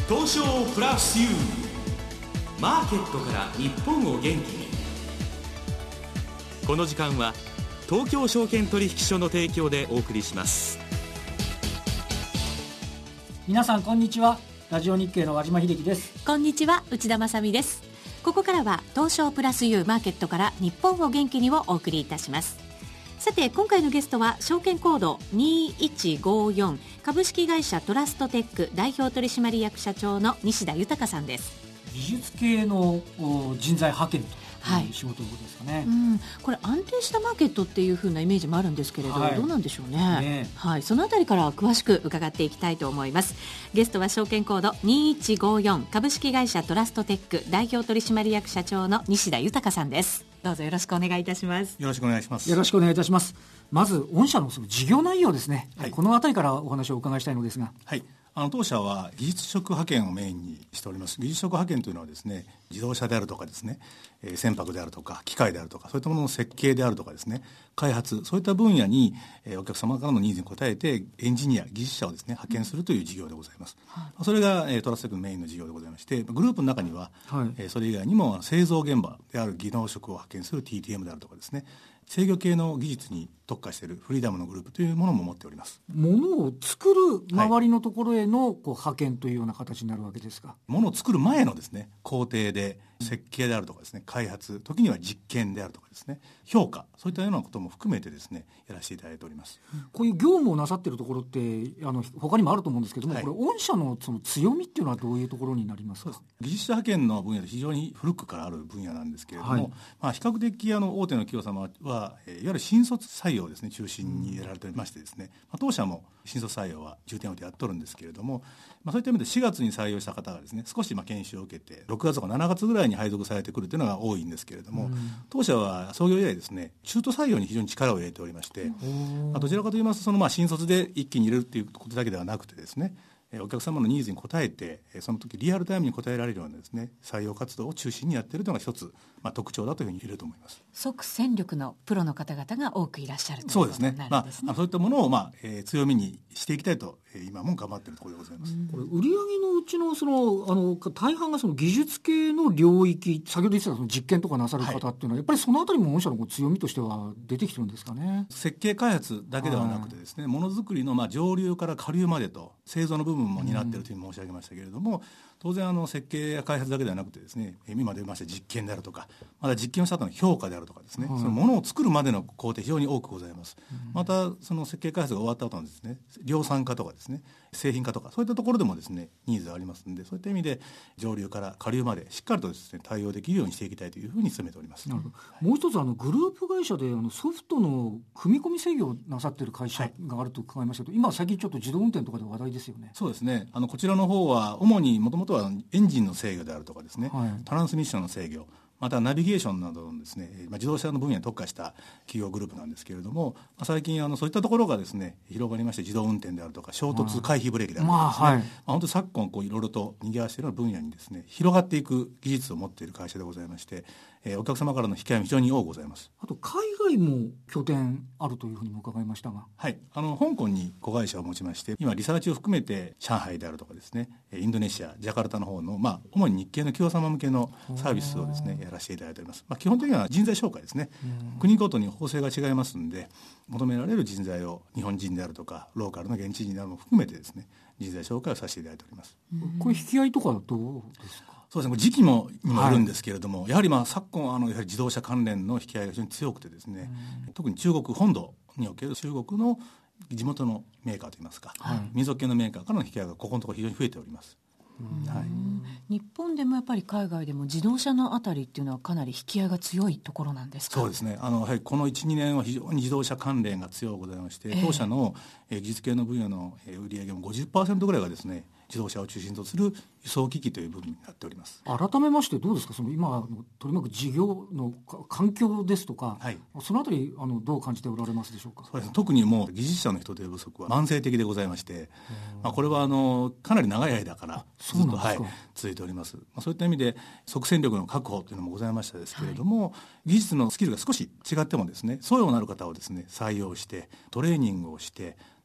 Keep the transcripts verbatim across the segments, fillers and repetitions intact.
東証プラス ユー マーケットから日本を元気に。この時間は東京証券取引所の提供でお送りします。 皆さんこんにちは。ラジオ日経の和島秀樹です。 こんにちは、内田まさみです。ここからは東証プラス ユー マーケットから日本を元気にをお送りいたします。さて今回のゲストは証券コードにいちごよん株式会社トラストテック代表取締役社長の西田豊さんです。 技術系の人材派遣という仕事ですかね、はい、 うん、これ安定したマーケットっていう風なイメージもあるんですけれど、はい、どうなんでしょう ね, ね、はい、そのあたりから詳しく伺っていきたいと思います。ゲストは証券コードにいちごよん株式会社トラストテック代表取締役社長の西田豊さんです。どうぞよろしくお願いいたします。 よろしくお願いします。 よろしくお願いいたします。まず御社のその事業内容ですね、はい、このあたりからお話をお伺いしたいのですが。 はい、あの当社は技術職派遣をメインにしております。技術職派遣というのはですね、自動車であるとかですね、えー、船舶であるとか機械であるとか、そういったものの設計であるとかですね、開発、そういった分野に、えー、お客様からのニーズに応えてエンジニア技術者をですね派遣するという事業でございます、うん、それが、えー、トラステックのメインの事業でございまして、グループの中には、はい、えー、それ以外にも製造現場である技能職を派遣する ティーティーエム であるとかですね、制御系の技術に特化しているフリーダムのグループというものも持っております。 物を作る周りのところへのこう派遣というような形になるわけですか。 物を作る前のですね、工程で設計であるとかですね、開発、時には実験であるとかですね、評価、そういったようなことも含めてですね、やらせていただいております。 こういう業務をなさっているところってあの他にもあると思うんですけども、はい、これ御社のその強みっていうのはどういうところになりますか。 そうです。技術者派遣の分野で非常に古くからある分野なんですけれども、はい、まあ、比較的あの大手の企業様は、えー、いわゆる新卒採用ですね中心にやられておりましてですね、まあ、当社も新卒採用は重点を置いてやっておるんですけれども、まあ、そういった意味でしがつに採用した方がですね少しまあ研修を受けてろくがつとかしちがつぐらいに配属されてくるというのが多いんですけれども、当社は創業以来ですね中途採用に非常に力を入れておりまして、まあ、どちらかといいますとそのまあ新卒で一気に入れるということだけではなくてですね、お客様のニーズに応えてその時リアルタイムに応えられるようなですね採用活動を中心にやっているというのが一つ、まあ、特徴だというふうに言えると思います。 即戦力のプロの方々が多くいらっしゃるということになるんですね。 そうですね、まあ、そういったものを、まあえー、強みにしていきたいと、えー、今も頑張っているところでございます。 これ売上のうちの、そのあの大半がその技術系の領域、先ほど言ってたその実験とかなさる方っていうのは、はい、やっぱりそのあたりも御社の強みとしては出てきてるんですかね。 設計開発だけではなくてですね、ものづくりのまあ上流から下流までと製造の部分も担っているというふうに申し上げましたけれども、うん、当然あの設計や開発だけではなくてですね、今出ました実験であるとか、また実験をした後の評価であるとかですね、はい、そのものを作るまでの工程非常に多くございます、うん、またその設計開発が終わった後のですね量産化とかですね製品化とかそういったところでもですねニーズがありますので、そういった意味で上流から下流までしっかりとですね対応できるようにしていきたいというふうに進めております。 なるほど、はい、もう一つあのグループ会社であのソフトの組み込み制御をなさっている会社があると伺いましたけど、はい、今最近ちょっと自動運転とかで話題ですよね。 そうですね、あのこちらの方は主にもともとはエンジンの制御であるとかですね、はい、トランスミッションの制御、またナビゲーションなどのですね、まあ、自動車の分野に特化した企業グループなんですけれども、まあ、最近あのそういったところがですね広がりまして、自動運転であるとか衝突回避ブレーキであるとかですね、まあはい、まあ、本当に昨今こういろいろと賑わしているような分野にですね広がっていく技術を持っている会社でございまして、えー、お客様からの引き合いも非常に多くございます。 あと海外も拠点あるというふうにも伺いましたが。 はい、あの香港に子会社を持ちまして、今リサーチを含めて上海であるとかですねインドネシアジャカルタの方の、まあ、主に日系の企業様向けのサービスをですねやらせていただいております。まあ、基本的には人材紹介ですね。国ごとに法制が違いますので、求められる人材を日本人であるとかローカルの現地人なども含めてですね人材紹介をさせていただいております。 これ引き合いとかはどうですか。 そうですね、時期もにもよるんですけれども、はい、やはりまあ昨今あのやはり自動車関連の引き合いが非常に強くてですね、特に中国本土における中国の地元のメーカーといいますか、はい、民族系のメーカーからの引き合いがここのところ非常に増えております。 はい、日本でもやっぱり海外でも自動車のあたりっていうのはかなり引き合いが強いところなんですか。 そうですね、あの、はい、この いちにねんは非常に自動車関連が強くございまして、当社の、えー、技術系の分野の、えー、売上も ごじゅっパーセント ぐらいがですね自動車を中心とする輸送機器という部分になっております。 改めましてどうですか、その今取り巻く事業の環境ですとか、はい、そのあたりあのどう感じておられますでしょうか。 そうですね、特にもう技術者の人手不足は慢性的でございまして、まあ、これはあのかなり長い間からずっと、はい、続いております。まあ、そういった意味で即戦力の確保というのもございましたですけれども、はい、技術のスキルが少し違ってもですねそうようなる方をですね採用してトレーニングをして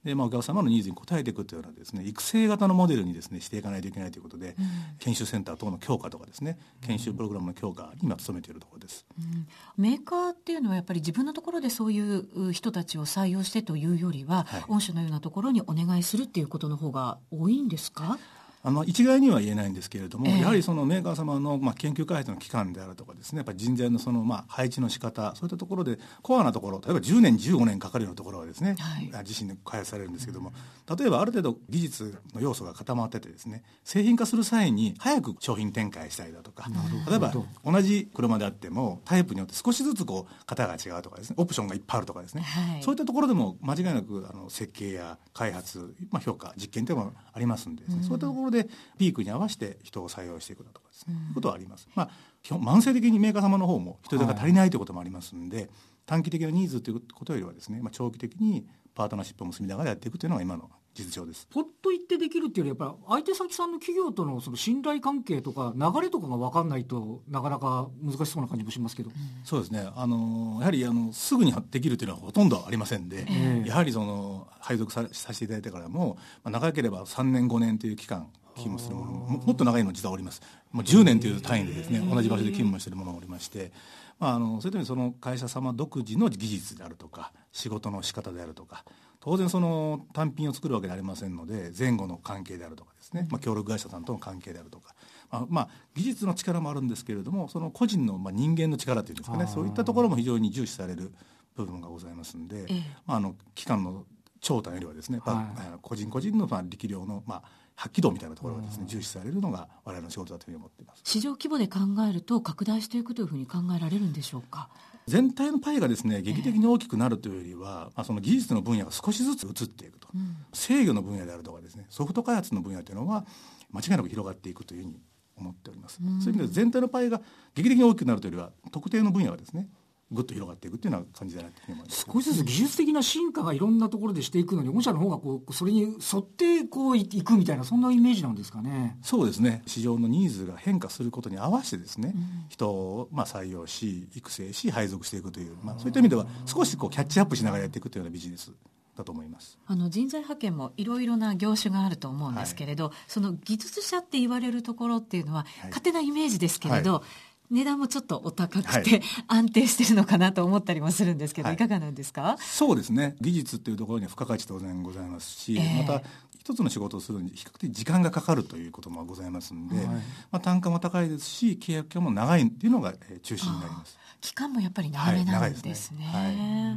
で、まあ、お客様のニーズに応えていくというようなですね、育成型のモデルにですねしていかないといけないということで、うん、研修センター等の強化とかですね、研修プログラムの強化に今努めているところです、 うん、メーカーっていうのはやっぱり自分のところでそういう人たちを採用してというよりは、はい、御社のようなところにお願いするっていうことの方が多いんですか？ あの一概には言えないんですけれども、えー、やはりそのメーカー様の、まあ、研究開発の期間であるとかですね、やっぱり人材のその、まあ、配置の仕方、そういったところでコアなところ、例えばじゅうねんじゅうごねんかかるようなところはですね、はい、自身で開発されるんですけども、例えばある程度技術の要素が固まっててですね、製品化する際に早く商品展開したりだとか、例えば同じ車であってもタイプによって少しずつこう型が違うとかですね、オプションがいっぱいあるとかですね、はい、そういったところでも間違いなくあの設計や開発、まあ、評価実験というのもありますんでですね、うん、そういったところでピークに合わせて人を採用していくだとかですね、うん、いうことはあります。まあ、基本慢性的にメーカー様の方も人手が足りないということもありますので、はい、短期的なニーズということよりはですね、まあ、長期的にパートナーシップを結びながらやっていくというのが今の実情です。 ポッと言ってできるっていうよりやっぱり相手先さんの企業とのその信頼関係とか流れとかが分かんないとなかなか難しそうな感じもしますけど、うん、 そうですね、あのやはりあのすぐにできるというのはほとんどありませんで、えー、やはりその配属 さ, させていただいてからも、まあ、長ければさんねんごねんという期間勤務するものも も, もっと長いの実はおります。もうじゅうねんという単位でですね、同じ場所で勤務しているものがおりまして、まあ、あのそういった意味でその会社様独自の技術であるとか仕事の仕方であるとか、当然その単品を作るわけではありませんので、前後の関係であるとかですね、まあ、協力会社さんとの関係であるとか、まあまあ、技術の力もあるんですけれども、その個人のまあ人間の力というんですかね、そういったところも非常に重視される部分がございますので、ええ、まあ、あの機関の長短よりはですね、はい、個人個人のまあ力量のまあ発揮度みたいなところがですね、重視されるのが我々の仕事だというふうに思っています。 市場規模で考えると拡大していくというふうに考えられるんでしょうか？ 全体のパイがですね劇的に大きくなるというよりは、えーまあ、その技術の分野が少しずつ移っていくと、うん、制御の分野であるとかですね、ソフト開発の分野というのは間違いなく広がっていくというふうに思っております、うん、そういう意味で全体のパイが劇的に大きくなるというよりは特定の分野がですねぐっと広がっていくというような感じだなと思います。 少しずつ技術的な進化がいろんなところでしていくのに、御社の方がこうそれに沿ってこういくみたいな、そんなイメージなんですかね。 そうですね、市場のニーズが変化することに合わせてですね、うん、人をまあ採用し育成し配属していくという、まあ、そういった意味では少しこうキャッチアップしながらやっていくというようなビジネスだと思います。 あの人材派遣もいろいろな業種があると思うんですけれど、はい、その技術者って言われるところっていうのは、はい、勝手なイメージですけれど、はい、値段もちょっとお高くて、はい、安定してるのかなと思ったりもするんですけど、はい、いかがなんですか？ そうですね、技術っていうところには付加価値当然ございますし、えー、また一つの仕事をするのに比較的時間がかかるということもございますので、はい、まあ、単価も高いですし契約期間も長いっていうのが中心になります。 期間もやっぱり長めなんですね。はい、はい、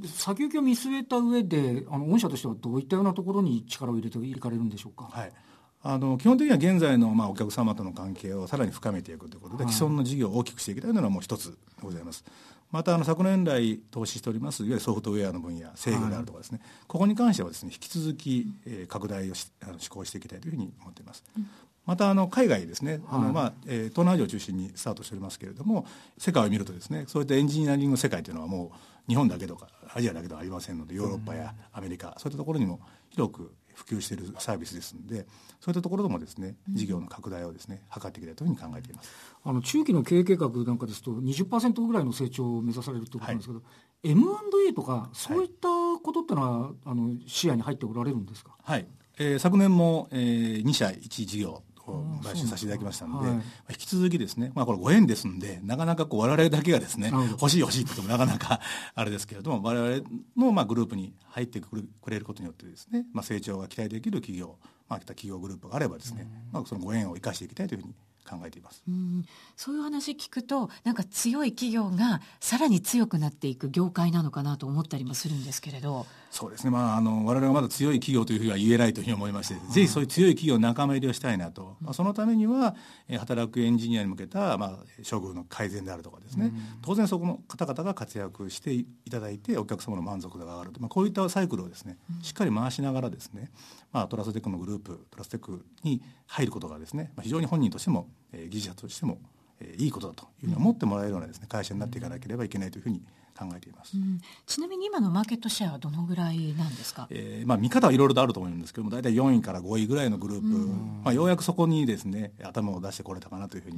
先行きを見据えた上で、あの御社としてはどういったようなところに力を入れていかれるんでしょうか？ はい、あの基本的には現在のまあお客様との関係をさらに深めていくということで、はい、既存の事業を大きくしていきたいというのはもう一つでございます。またあの昨年来投資しておりますいわゆるソフトウェアの分野、制御であるとかですね、はい、ここに関してはですね引き続き、えー、拡大をしあの施行していきたいというふうに思っています。うん、またあの海外ですね、はい、あのまあえー、東南アジアを中心にスタートしておりますけれども、世界を見るとですね、そういったエンジニアリングの世界というのはもう日本だけとかアジアだけではありませんので、ヨーロッパやアメリカ、そういったところにも広く普及しているサービスですので、そういったところでもですね事業の拡大をですね図っていきたいというふうに考えています。 あの中期の経営計画なんかですと にじゅっパーセント ぐらいの成長を目指されるということなんですけど、はい、エムアンドエー とかそういったことってのは、はい、あの視野に入っておられるんですか？ はい、えー、昨年も、えー、に社いち事業を買収させていただきましたので、はい、引き続きですね、まあ、これご縁ですのでなかなかこう我々だけがですね欲しい欲しいと言ってもなかなかあれですけれども、我々のまあグループに入ってくれることによってですね、まあ、成長が期待できる企業、まあ、企業グループがあればですね、まあ、そのご縁を生かしていきたいというふうに考えています。 うん、そういう話聞くとなんか強い企業がさらに強くなっていく業界なのかなと思ったりもするんですけれど。 そうですね、まあ、あの我々はまだ強い企業というふうには言えないというふうに思いまして、うん、ぜひそういう強い企業の仲間入りをしたいなと、うん、まあ、そのためには、えー、働くエンジニアに向けた、まあ、処遇の改善であるとかですね、うん、当然そこの方々が活躍していただいてお客様の満足度が上がると、まあ、こういったサイクルをですね、うん、しっかり回しながらですね、まあ、トラストテックのグループトラストテックに入ることがですね、まあ、非常に本人としても、えー、技術者としても、えー、いいことだというふうに思ってもらえるようなですね、会社になっていかなければいけないというふうに考えています。うん、 ちなみに今のマーケットシェアはどのぐらいなんですか？ えーまあ、見方はいろいろとあると思うんですけども、大体よんいからごいぐらいのグループ、まあ、ようやくそこにですね頭を出してこれたかなというふうに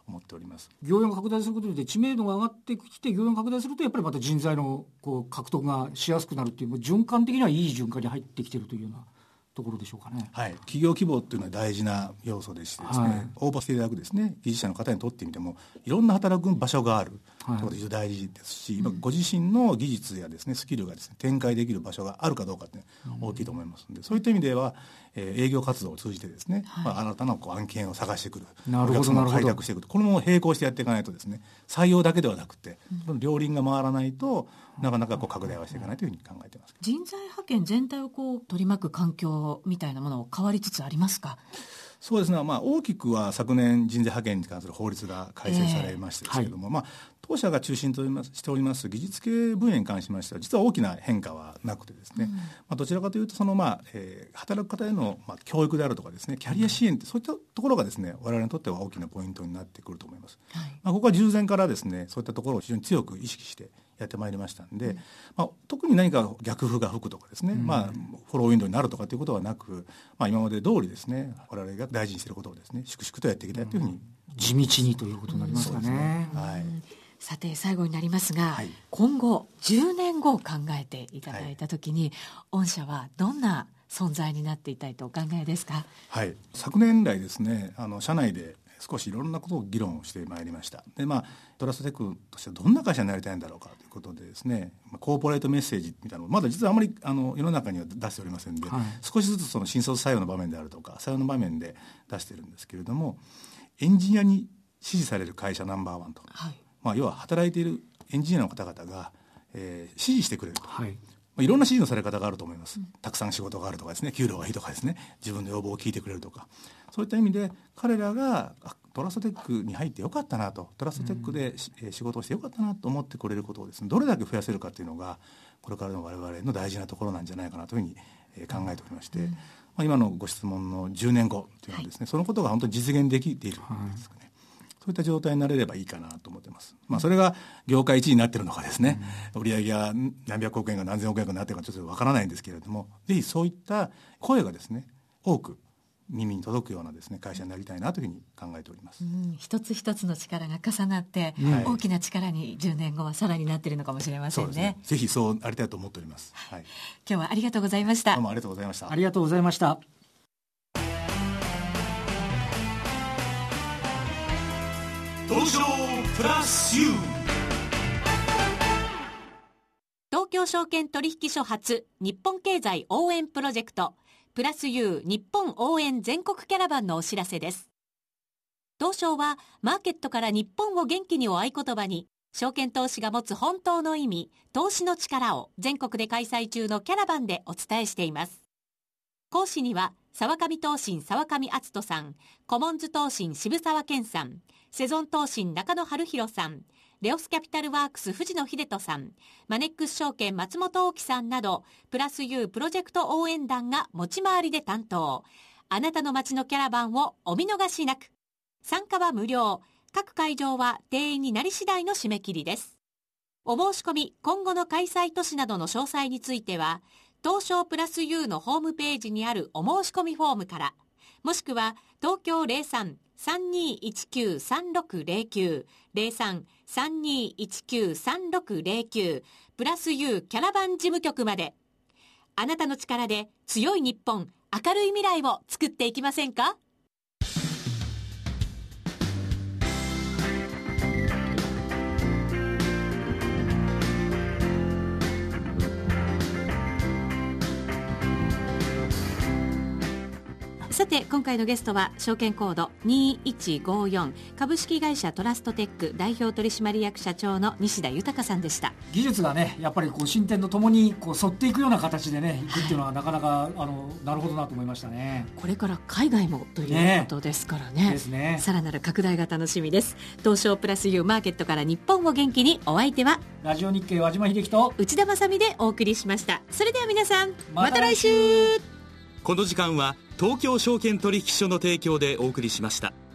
思っております。 業用が拡大することで知名度が上がってきて、業用が拡大するとやっぱりまた人材のこう獲得がしやすくなるっていう、循環的にはいい循環に入ってきているというようなところでしょうかね。 はい、企業規模っていうのは大事な要素でしてですね、はい、応募していただくですね技術者の方にとってみてもいろんな働く場所があるということが非常に大事ですし、はい、ご自身の技術やですねスキルがですね展開できる場所があるかどうかって大きいと思いますので、うん、そういった意味では、えー、営業活動を通じてですね、はい、まあ、新たなこう案件を探してくる、 なるほど、お客様を開拓していくと、これも並行してやっていかないとですね採用だけではなくて、うん、両輪が回らないとなかなかこう拡大はしていかないというふうに考えています。 人材派遣全体をこう取り巻く環境みたいなものを変わりつつありますか？ そうですね、まあ、大きくは昨年人材派遣に関する法律が改正されましてですけれども、えーはい、まあ、当社が中心としております技術系分野に関しましては実は大きな変化はなくてですね、うん、まあ、どちらかというとその、まあえー、働く方への、まあ、教育であるとかですねキャリア支援って、そういったところがですね我々にとっては大きなポイントになってくると思います、はい、まあ、ここは従前からですねそういったところを非常に強く意識してやってまいりましたんで、うん、まあ、特に何か逆風が吹くとかですね、うん、まあ、フォローウィンドウになるとかということはなく、まあ、今まで通りですね我々が大事にしていることをですね粛々とやっていきたいというふうに、うん、 地道にということになりますかね、 うん、はい、さて最後になりますが、はい、今後じゅうねんごを考えていただいたときに、はい、御社はどんな存在になっていたいとお考えですか？ はい、昨年来ですねあの社内で少しいろんなことを議論してまいりました。で、まあ、トラストテックとしてはどんな会社になりたいんだろうかということでですね、コーポレートメッセージみたいなのをまだ実はあまりあの世の中には出しておりませんで、はい、少しずつその新卒採用の場面であるとか採用の場面で出しているんですけれども、エンジニアに支持される会社ナンバーワンと、はい、まあ、要は働いているエンジニアの方々が、えー、支持してくれると、はい、まあ、いろんな支持のされ方があると思います、うん、たくさん仕事があるとかですね、給料がいいとかですね、自分の要望を聞いてくれるとか、そういった意味で彼らがトラストテックに入ってよかったなと、トラストテックで、うん、仕事をしてよかったなと思ってくれることをですねどれだけ増やせるかというのがこれからの我々の大事なところなんじゃないかなというふうに考えておりまして、うん、まあ、今のご質問のじゅうねんごというのはですね、はい、そのことが本当に実現できているんですかね、はい、そういった状態になれればいいかなと思っています。まあ、それが業界一位になっているのかですね、うん、売上が何百億円が何千億円がなっているかちょっとわからないんですけれども、ぜひそういった声がですね多く耳に届くようなですね会社になりたいなというふうに考えております、うん、 一つ一つの力が重なって、はい、大きな力にじゅうねんごはさらになっているのかもしれません ね, そうですね。 ぜひそうありたいと思っております、はい、 今日はありがとうございました。 どうもありがとうございました。 ありがとうございました。 東証プラス ユー東京証券取引所初日本経済応援プロジェクトプラス ユー 日本応援全国キャラバンのお知らせです。東証はマーケットから日本を元気にを合言葉に、証券投資が持つ本当の意味、投資の力を全国で開催中のキャラバンでお伝えしています。講師には沢上投信沢上篤人さん、コモンズ投信渋沢健さん、セゾン投信中野晴弘さん、レオスキャピタルワークス藤野秀人さん、マネックス証券松本大樹さんなど、プラス ユー プロジェクト応援団が持ち回りで担当。あなたの街のキャラバンをお見逃しなく。参加は無料。各会場は定員になり次第の締め切りです。お申し込み、今後の開催都市などの詳細については、東証プラス ユー のホームページにあるお申し込みフォームから、もしくは東京 ゼロさん さんにいちきゅう さんろくゼロきゅう ゼロさん さんにいちきゅう さんろくゼロきゅうプラス ユー キャラバン事務局まで。あなたの力で強い日本、明るい未来を作っていきませんか？さて今回のゲストは証券コードにいちごよん株式会社トラストテック代表取締役社長の西田豊さんでした。 技術がねやっぱりこう進展とともにこう沿っていくような形でねいくっていうのはなかなかあのなるほどなと思いましたね。 これから海外もということですから ね, ねですね。さらなる拡大が楽しみです。東証プラス ユー マーケットから日本を元気に、お相手はラジオ日経和島秀樹と内田まさみでお送りしました。それでは皆さんまた来週。 この時間は東京証券取引所の提供でお送りしました。